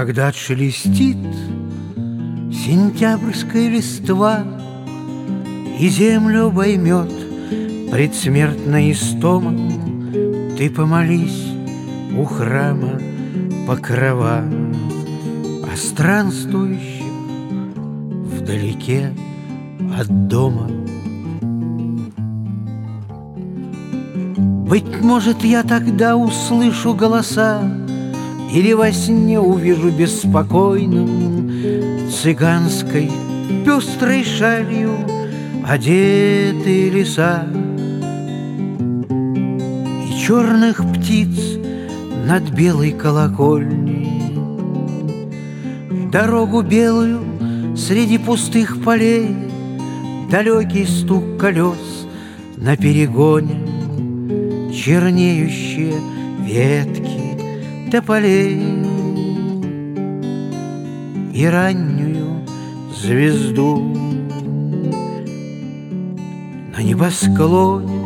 Когда отшелестит сентябрьская листва и землю обоймет предсмертная истома, ты помолись у храма покрова о странствующих вдалеке от дома. Быть может, я тогда услышу голоса или во сне увижу беспокойным цыганской пестрой шалью одетые леса и черных птиц над белой колокольней, дорогу белую среди пустых полей, далекий стук колес на перегоне, чернеющие ветки тополей и раннюю звезду на небосклоне